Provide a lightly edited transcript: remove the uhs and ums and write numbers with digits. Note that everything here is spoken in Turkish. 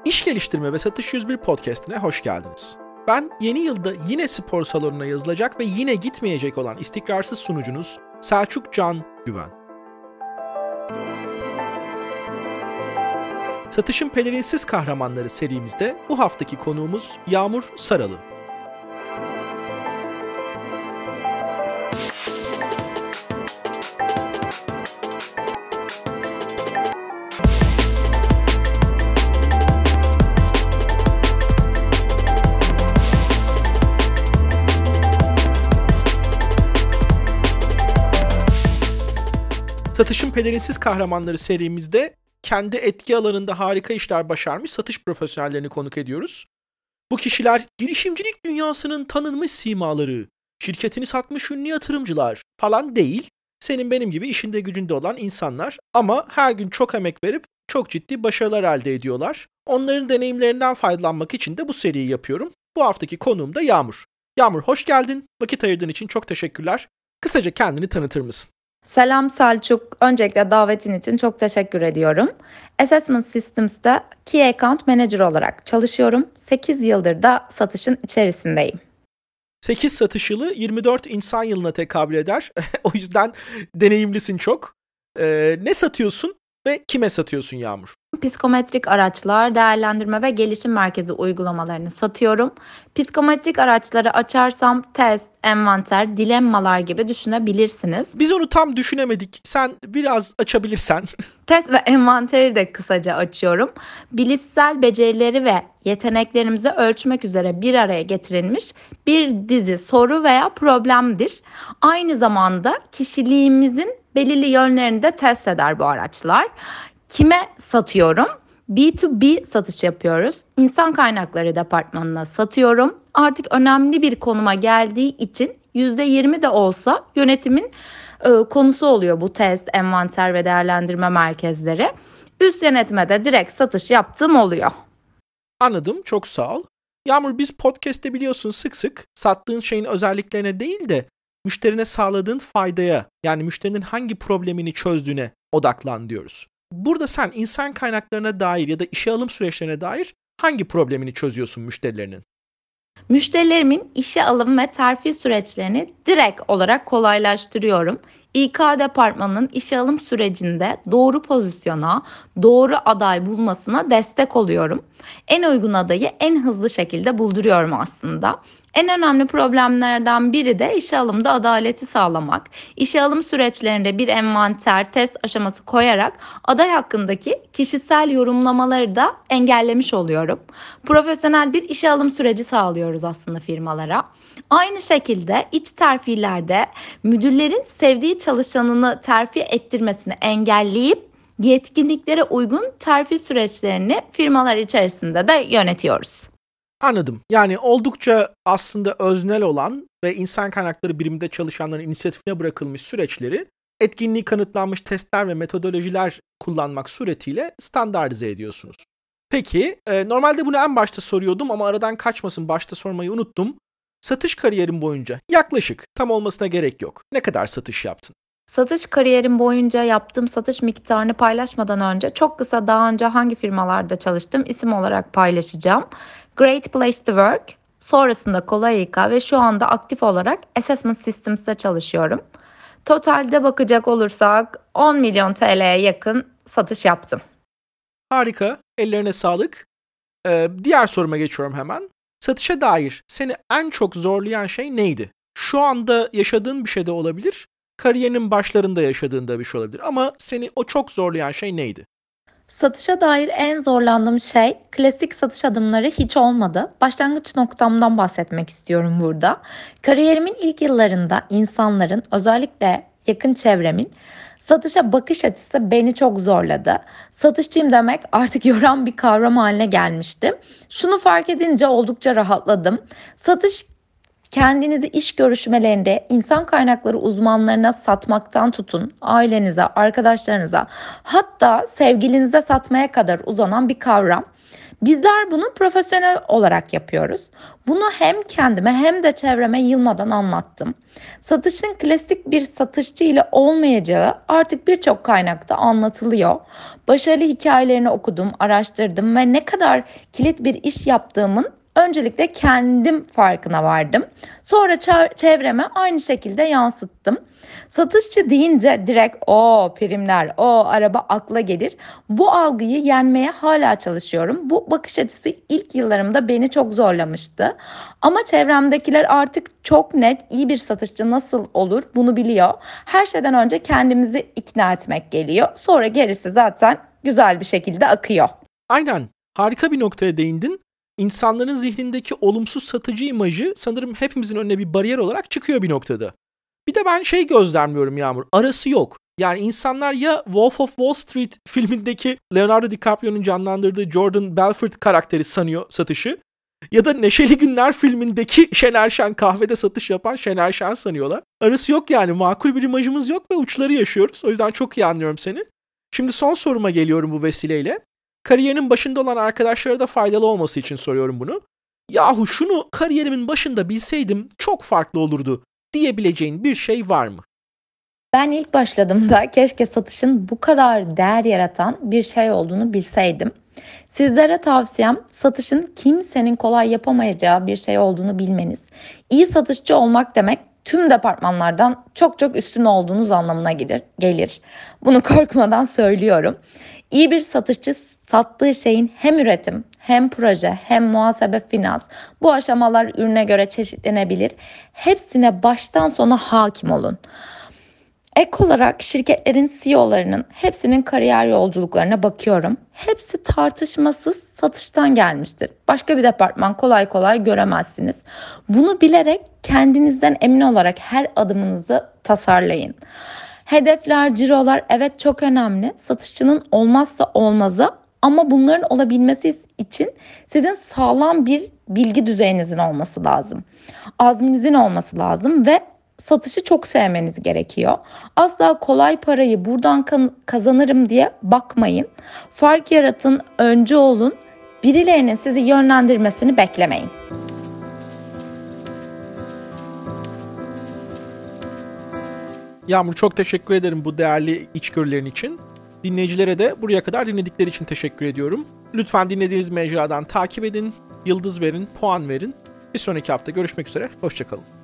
İş Geliştirme ve Satış 101 podcast'ine hoş geldiniz. Ben yeni yılda yine spor salonuna yazılacak ve yine gitmeyecek olan istikrarsız sunucunuz Selçuk Can Güven. Satışın Pelerinsiz Kahramanları serimizde bu haftaki konuğumuz Yağmur Saralı. Satışın Pelerinsiz Kahramanları serimizde kendi etki alanında harika işler başarmış satış profesyonellerini konuk ediyoruz. Bu kişiler girişimcilik dünyasının tanınmış simaları, şirketini satmış ünlü yatırımcılar falan değil. Senin benim gibi işinde gücünde olan insanlar ama her gün çok emek verip çok ciddi başarılar elde ediyorlar. Onların deneyimlerinden faydalanmak için de bu seriyi yapıyorum. Bu haftaki konuğum da Yağmur. Yağmur hoş geldin. Vakit ayırdığın için çok teşekkürler. Kısaca kendini tanıtır mısın? Selam Selçuk. Öncelikle davetin için çok teşekkür ediyorum. Assessment Systems'te Key Account Manager olarak çalışıyorum. 8 yıldır da satışın içerisindeyim. 8 satış yılı 24 insan yılına tekabül eder. O yüzden deneyimlisin çok. Ne satıyorsun ve kime satıyorsun Yağmur? Psikometrik araçlar, değerlendirme ve gelişim merkezi uygulamalarını satıyorum. Psikometrik araçları açarsam test, envanter, dilemmalar gibi düşünebilirsiniz. Biz onu tam düşünemedik. Sen biraz açabilirsen. Test ve envanteri de kısaca açıyorum. Bilişsel becerileri ve yeteneklerimizi ölçmek üzere bir araya getirilmiş bir dizi soru veya problemdir. Aynı zamanda kişiliğimizin belirli yönlerini de test eder bu araçlar. Kime satıyorum? B2B satış yapıyoruz. İnsan kaynakları departmanına satıyorum. Artık önemli bir konuma geldiği için %20 de olsa yönetimin konusu oluyor bu test, envanter ve değerlendirme merkezleri. Üst yönetmede direkt satış yaptığım oluyor. Anladım, çok sağ ol. Yağmur, biz podcast'te biliyorsun sık sık sattığın şeyin özelliklerine değil de müşterine sağladığın faydaya, yani müşterinin hangi problemini çözdüğüne odaklan diyoruz. Burada sen insan kaynaklarına dair ya da işe alım süreçlerine dair hangi problemini çözüyorsun müşterilerinin? Müşterilerimin işe alım ve terfi süreçlerini direkt olarak kolaylaştırıyorum. İK departmanının işe alım sürecinde doğru pozisyona, doğru aday bulmasına destek oluyorum. En uygun adayı en hızlı şekilde bulduruyorum aslında. En önemli problemlerden biri de işe alımda adaleti sağlamak. İşe alım süreçlerinde bir envanter, test aşaması koyarak aday hakkındaki kişisel yorumlamaları da engellemiş oluyorum. Profesyonel bir işe alım süreci sağlıyoruz aslında firmalara. Aynı şekilde iç terfilerde müdürlerin sevdiği çalışanını terfi ettirmesini engelleyip yetkinliklere uygun terfi süreçlerini firmalar içerisinde de yönetiyoruz. Anladım. Yani oldukça aslında öznel olan ve insan kaynakları biriminde çalışanların inisiyatifine bırakılmış süreçleri etkinliği kanıtlanmış testler ve metodolojiler kullanmak suretiyle standartize ediyorsunuz. Peki, normalde bunu en başta soruyordum ama aradan kaçmasın, başta sormayı unuttum. Satış kariyerin boyunca yaklaşık, tam olmasına gerek yok, ne kadar satış yaptın? Satış kariyerim boyunca yaptığım satış miktarını paylaşmadan önce çok kısa daha önce hangi firmalarda çalıştım isim olarak paylaşacağım. Great Place to Work, sonrasında Kolay İK ve şu anda aktif olarak Assessment Systems'te çalışıyorum. Totalde bakacak olursak 10 milyon TL'ye yakın satış yaptım. Harika, ellerine sağlık. Diğer soruma geçiyorum hemen. Satışa dair seni en çok zorlayan şey neydi? Şu anda yaşadığın bir şey de olabilir, kariyerinin başlarında yaşadığın da bir şey olabilir ama seni o çok zorlayan şey neydi? Satışa dair en zorlandığım şey klasik satış adımları hiç olmadı. Başlangıç noktamdan bahsetmek istiyorum burada. Kariyerimin ilk yıllarında insanların, özellikle yakın çevremin satışa bakış açısı beni çok zorladı. Satışçıyım demek artık yoran bir kavram haline gelmişti. Şunu fark edince oldukça rahatladım. Satış kendinizi iş görüşmelerinde insan kaynakları uzmanlarına satmaktan tutun, ailenize, arkadaşlarınıza, hatta sevgilinize satmaya kadar uzanan bir kavram. Bizler bunu profesyonel olarak yapıyoruz. Bunu hem kendime hem de çevreme yılmadan anlattım. Satışın klasik bir satışçı ile olmayacağı artık birçok kaynakta anlatılıyor. Başarılı hikayelerini okudum, araştırdım ve ne kadar kilit bir iş yaptığımın öncelikle kendim farkına vardım. Sonra çevreme aynı şekilde yansıttım. Satışçı deyince direkt o primler, o araba akla gelir. Bu algıyı yenmeye hala çalışıyorum. Bu bakış açısı ilk yıllarımda beni çok zorlamıştı. Ama çevremdekiler artık çok net iyi bir satışçı nasıl olur bunu biliyor. Her şeyden önce kendimizi ikna etmek geliyor. Sonra gerisi zaten güzel bir şekilde akıyor. Aynen. Harika bir noktaya değindin. İnsanların zihnindeki olumsuz satıcı imajı sanırım hepimizin önüne bir bariyer olarak çıkıyor bir noktada. Bir de ben gözlemliyorum Yağmur. Arası yok. Yani insanlar ya Wolf of Wall Street filmindeki Leonardo DiCaprio'nun canlandırdığı Jordan Belfort karakteri sanıyor satışı. Ya da Neşeli Günler filmindeki Şener Şen kahvede satış yapan Şener Şen sanıyorlar. Arası yok yani. Makul bir imajımız yok ve uçları yaşıyoruz. O yüzden çok iyi anlıyorum seni. Şimdi son soruma geliyorum bu vesileyle. Kariyerinin başında olan arkadaşlara da faydalı olması için soruyorum bunu. Yahu şunu kariyerimin başında bilseydim çok farklı olurdu diyebileceğin bir şey var mı? Ben ilk başladığımda keşke satışın bu kadar değer yaratan bir şey olduğunu bilseydim. Sizlere tavsiyem satışın kimsenin kolay yapamayacağı bir şey olduğunu bilmeniz. İyi satışçı olmak demek tüm departmanlardan çok çok üstün olduğunuz anlamına gelir. Bunu korkmadan söylüyorum. İyi bir satışçı sattığı şeyin hem üretim, hem proje, hem muhasebe, finans bu aşamalar ürüne göre çeşitlenebilir. Hepsine baştan sona hakim olun. Ek olarak şirketlerin CEO'larının hepsinin kariyer yolculuklarına bakıyorum. Hepsi tartışmasız satıştan gelmiştir. Başka bir departman kolay kolay göremezsiniz. Bunu bilerek kendinizden emin olarak her adımınızı tasarlayın. Hedefler, cirolar evet çok önemli. Satışçının olmazsa olmazı ama bunların olabilmesi için sizin sağlam bir bilgi düzeyinizin olması lazım. Azminizin olması lazım ve satışı çok sevmeniz gerekiyor. Asla kolay parayı buradan kazanırım diye bakmayın. Fark yaratın, öncü olun. Birilerinin sizi yönlendirmesini beklemeyin. Yağmur çok teşekkür ederim bu değerli içgörülerin için. Dinleyicilere de buraya kadar dinledikleri için teşekkür ediyorum. Lütfen dinlediğiniz mecradan takip edin, yıldız verin, puan verin. Bir sonraki hafta görüşmek üzere, hoşça kalın.